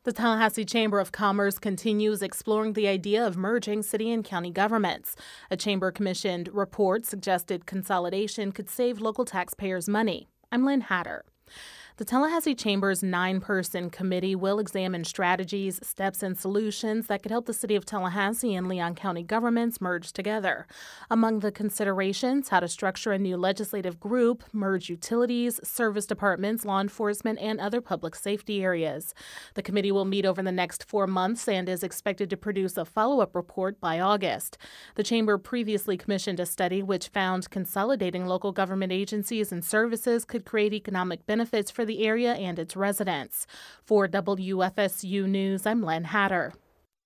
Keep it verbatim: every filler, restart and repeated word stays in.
The Tallahassee Chamber of Commerce continues exploring the idea of merging city and county governments. A chamber-commissioned report suggested consolidation could save local taxpayers money. I'm Lynn Hatter. The Tallahassee Chamber's nine-person committee will examine strategies, steps, and solutions that could help the city of Tallahassee and Leon County governments merge together. Among the considerations, how to structure a new legislative group, merge utilities, service departments, law enforcement, and other public safety areas. The committee will meet over the next four months and is expected to produce a follow-up report by August. The Chamber previously commissioned a study which found consolidating local government agencies and services could create economic benefits for the area and its residents. For W F S U News, I'm Len Hatter.